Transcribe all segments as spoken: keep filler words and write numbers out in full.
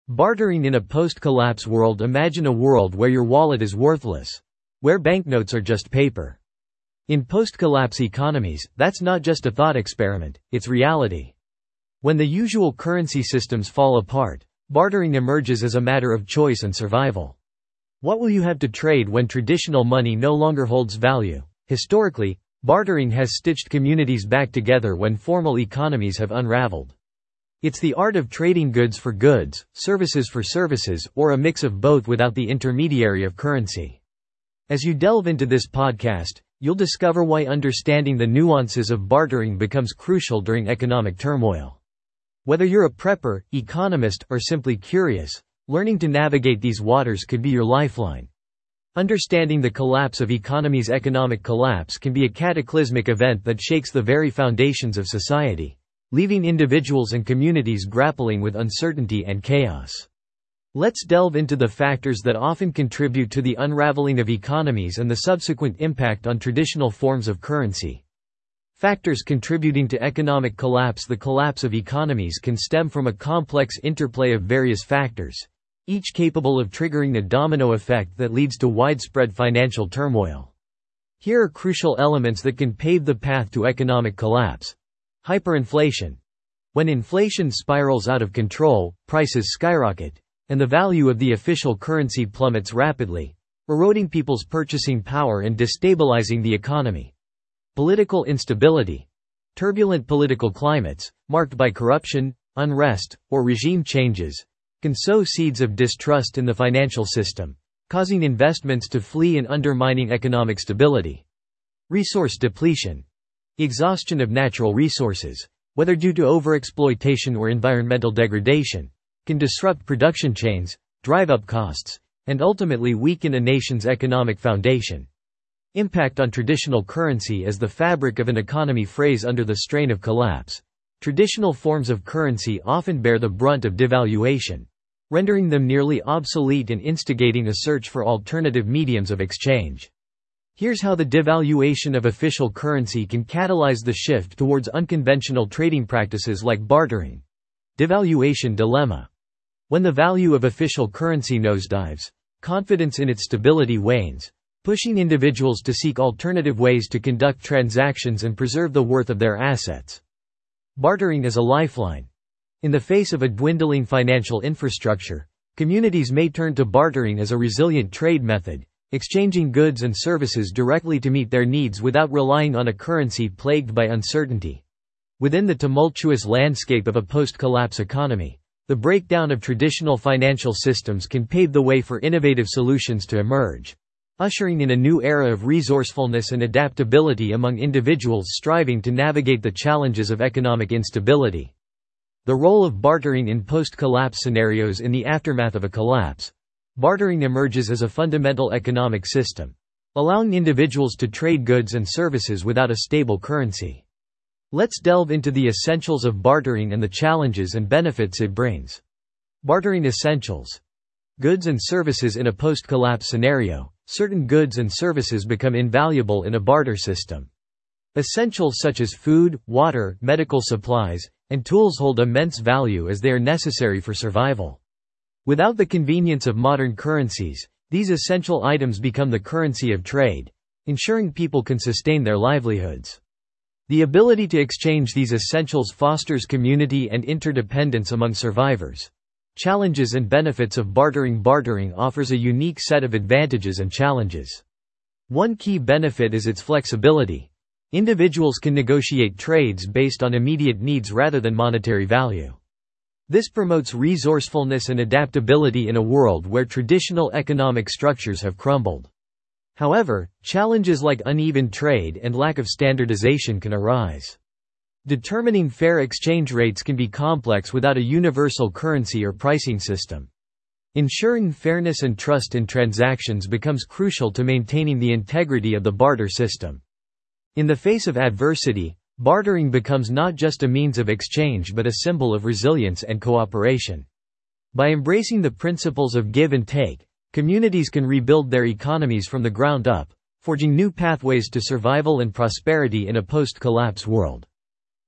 Bartering in a post-collapse world. Imagine a world where your wallet is worthless. Where banknotes are just paper. In post-collapse economies, that's not just a thought experiment, it's reality. When the usual currency systems fall apart, bartering emerges as a matter of choice and survival. What will you have to trade when traditional money no longer holds value? Historically, bartering has stitched communities back together when formal economies have unraveled. It's the art of trading goods for goods, services for services, or a mix of both without the intermediary of currency. As you delve into this podcast, you'll discover why understanding the nuances of bartering becomes crucial during economic turmoil. Whether you're a prepper, economist, or simply curious, learning to navigate these waters could be your lifeline. Understanding the collapse of economies. Economic collapse can be a cataclysmic event that shakes the very foundations of society, leaving individuals and communities grappling with uncertainty and chaos. Let's delve into the factors that often contribute to the unraveling of economies and the subsequent impact on traditional forms of currency. Factors contributing to economic collapse. The collapse of economies can stem from a complex interplay of various factors, each capable of triggering a domino effect that leads to widespread financial turmoil. Here are crucial elements that can pave the path to economic collapse. Hyperinflation. When inflation spirals out of control, prices skyrocket, and the value of the official currency plummets rapidly, eroding people's purchasing power and destabilizing the economy. Political instability. Turbulent political climates, marked by corruption, unrest, or regime changes, can sow seeds of distrust in the financial system, causing investments to flee and undermining economic stability. Resource depletion. Exhaustion of natural resources, whether due to overexploitation or environmental degradation, can disrupt production chains, drive up costs, and ultimately weaken a nation's economic foundation. Impact on traditional currency. As the fabric of an economy frays under the strain of collapse, traditional forms of currency often bear the brunt of devaluation, rendering them nearly obsolete and instigating a search for alternative mediums of exchange. Here's how the devaluation of official currency can catalyze the shift towards unconventional trading practices like bartering. Devaluation dilemma. When the value of official currency nosedives, confidence in its stability wanes, pushing individuals to seek alternative ways to conduct transactions and preserve the worth of their assets. Bartering as a lifeline. In the face of a dwindling financial infrastructure, communities may turn to bartering as a resilient trade method, exchanging goods and services directly to meet their needs without relying on a currency plagued by uncertainty. Within the tumultuous landscape of a post-collapse economy, the breakdown of traditional financial systems can pave the way for innovative solutions to emerge, ushering in a new era of resourcefulness and adaptability among individuals striving to navigate the challenges of economic instability. The role of bartering in post-collapse scenarios. In the aftermath of a collapse, bartering emerges as a fundamental economic system, allowing individuals to trade goods and services without a stable currency. Let's delve into the essentials of bartering and the challenges and benefits it brings. Bartering essentials. Goods and services. In a post-collapse scenario, certain goods and services become invaluable in a barter system. Essentials such as food, water, medical supplies, and tools hold immense value as they are necessary for survival. Without the convenience of modern currencies, these essential items become the currency of trade, ensuring people can sustain their livelihoods. The ability to exchange these essentials fosters community and interdependence among survivors. Challenges and benefits of bartering. Bartering offers a unique set of advantages and challenges. One key benefit is its flexibility. Individuals can negotiate trades based on immediate needs rather than monetary value. This promotes resourcefulness and adaptability in a world where traditional economic structures have crumbled. However, challenges like uneven trade and lack of standardization can arise. Determining fair exchange rates can be complex without a universal currency or pricing system. Ensuring fairness and trust in transactions becomes crucial to maintaining the integrity of the barter system. In the face of adversity, bartering becomes not just a means of exchange but a symbol of resilience and cooperation. By embracing the principles of give and take, communities can rebuild their economies from the ground up, forging new pathways to survival and prosperity in a post-collapse world.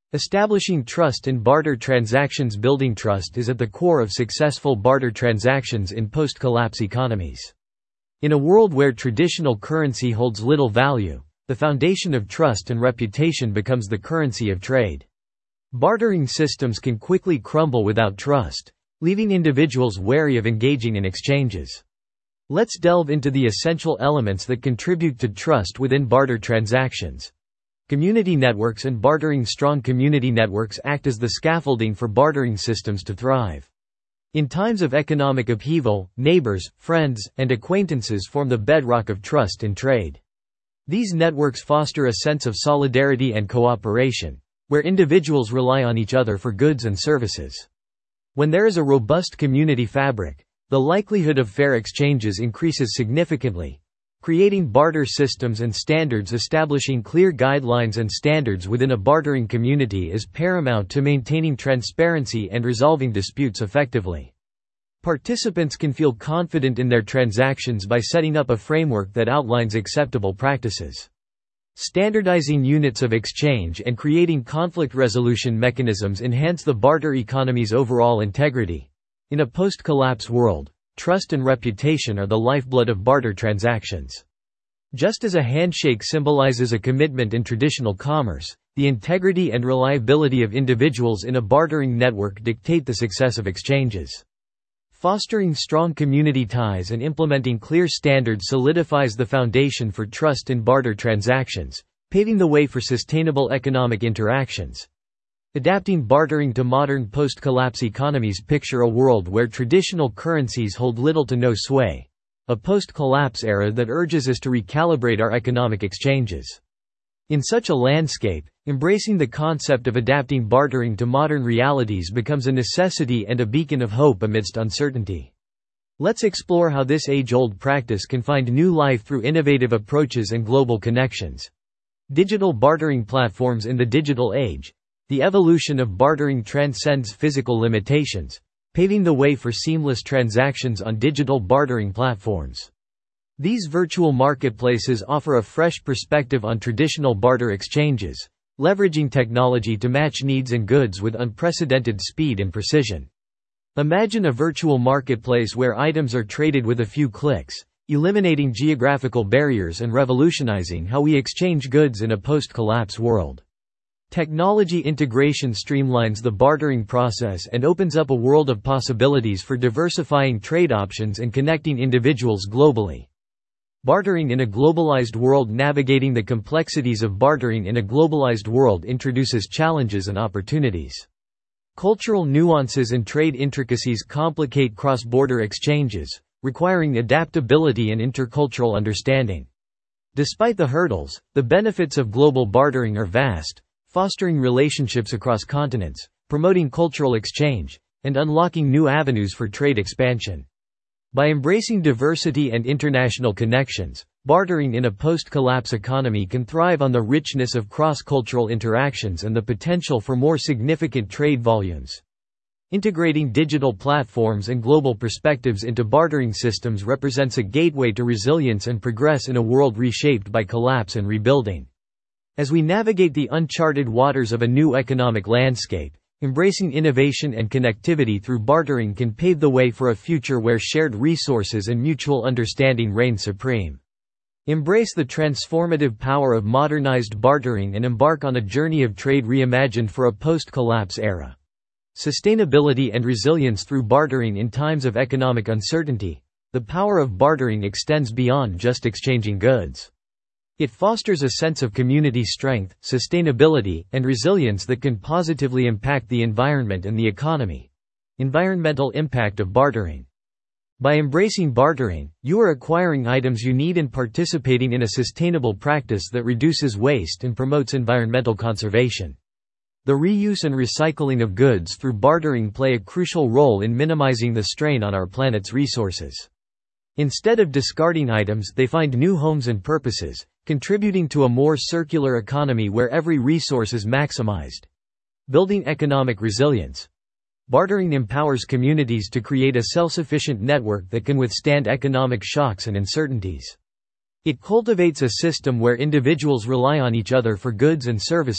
Establishing trust in barter transactions. Building trust is at the core of successful barter transactions in post-collapse economies. In a world where traditional currency holds little value, the foundation of trust and reputation becomes the currency of trade. Bartering systems can quickly crumble without trust, leaving individuals wary of engaging in exchanges. Let's delve into the essential elements that contribute to trust within barter transactions. Community networks and bartering. Strong community networks act as the scaffolding for bartering systems to thrive. In times of economic upheaval, neighbors, friends, and acquaintances form the bedrock of trust in trade. These networks foster a sense of solidarity and cooperation, where individuals rely on each other for goods and services. When there is a robust community fabric, the likelihood of fair exchanges increases significantly. Creating barter systems and standards. Establishing clear guidelines and standards within a bartering community is paramount to maintaining transparency and resolving disputes effectively. Participants can feel confident in their transactions by setting up a framework that outlines acceptable practices. Standardizing units of exchange and creating conflict resolution mechanisms enhance the barter economy's overall integrity. In a post-collapse world, trust and reputation are the lifeblood of barter transactions. Just as a handshake symbolizes a commitment in traditional commerce, the integrity and reliability of individuals in a bartering network dictate the success of exchanges. Fostering strong community ties and implementing clear standards solidifies the foundation for trust in barter transactions, paving the way for sustainable economic interactions. Adapting bartering to modern post-collapse economies. Picture a world where traditional currencies hold little to no sway. A post-collapse era that urges us to recalibrate our economic exchanges. In such a landscape, embracing the concept of adapting bartering to modern realities becomes a necessity and a beacon of hope amidst uncertainty. Let's explore how this age-old practice can find new life through innovative approaches and global connections. Digital bartering platforms. In the digital age, the evolution of bartering transcends physical limitations, paving the way for seamless transactions on digital bartering platforms. These virtual marketplaces offer a fresh perspective on traditional barter exchanges, leveraging technology to match needs and goods with unprecedented speed and precision. Imagine a virtual marketplace where items are traded with a few clicks, eliminating geographical barriers and revolutionizing how we exchange goods in a post-collapse world. Technology integration streamlines the bartering process and opens up a world of possibilities for diversifying trade options and connecting individuals globally. Bartering in a globalized world. Navigating the complexities of bartering in a globalized world introduces challenges and opportunities. Cultural nuances and trade intricacies complicate cross-border exchanges, requiring adaptability and intercultural understanding. Despite the hurdles, the benefits of global bartering are vast, fostering relationships across continents, promoting cultural exchange, and unlocking new avenues for trade expansion. By embracing diversity and international connections, bartering in a post-collapse economy can thrive on the richness of cross-cultural interactions and the potential for more significant trade volumes. Integrating digital platforms and global perspectives into bartering systems represents a gateway to resilience and progress in a world reshaped by collapse and rebuilding. As we navigate the uncharted waters of a new economic landscape, embracing innovation and connectivity through bartering can pave the way for a future where shared resources and mutual understanding reign supreme. Embrace the transformative power of modernized bartering and embark on a journey of trade reimagined for a post-collapse era. Sustainability and resilience through bartering. In times of economic uncertainty, the power of bartering extends beyond just exchanging goods. It fosters a sense of community strength, sustainability, and resilience that can positively impact the environment and the economy. Environmental impact of bartering. By embracing bartering, you are acquiring items you need and participating in a sustainable practice that reduces waste and promotes environmental conservation. The reuse and recycling of goods through bartering play a crucial role in minimizing the strain on our planet's resources. Instead of discarding items, they find new homes and purposes, contributing to a more circular economy where every resource is maximized. Building economic resilience. Bartering empowers communities to create a self-sufficient network that can withstand economic shocks and uncertainties. It cultivates a system where individuals rely on each other for goods and services,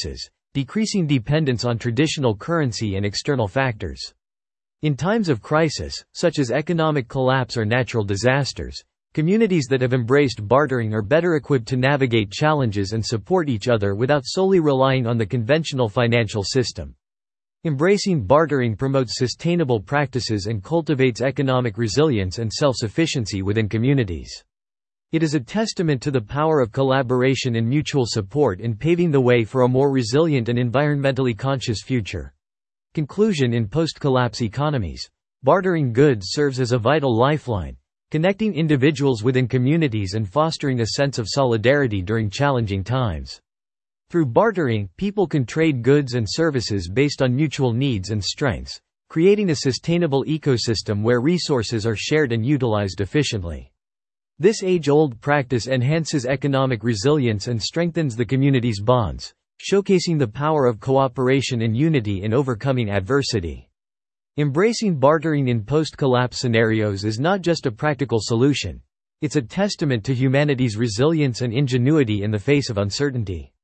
decreasing dependence on traditional currency and external factors. In times of crisis, such as economic collapse or natural disasters, communities that have embraced bartering are better equipped to navigate challenges and support each other without solely relying on the conventional financial system. Embracing bartering promotes sustainable practices and cultivates economic resilience and self-sufficiency within communities. It is a testament to the power of collaboration and mutual support in paving the way for a more resilient and environmentally conscious future. Conclusion: in post-collapse economies, bartering goods serves as a vital lifeline, connecting individuals within communities and fostering a sense of solidarity during challenging times. Through bartering, people can trade goods and services based on mutual needs and strengths, creating a sustainable ecosystem where resources are shared and utilized efficiently. This age-old practice enhances economic resilience and strengthens the community's bonds, showcasing the power of cooperation and unity in overcoming adversity. Embracing bartering in post-collapse scenarios is not just a practical solution, it's a testament to humanity's resilience and ingenuity in the face of uncertainty.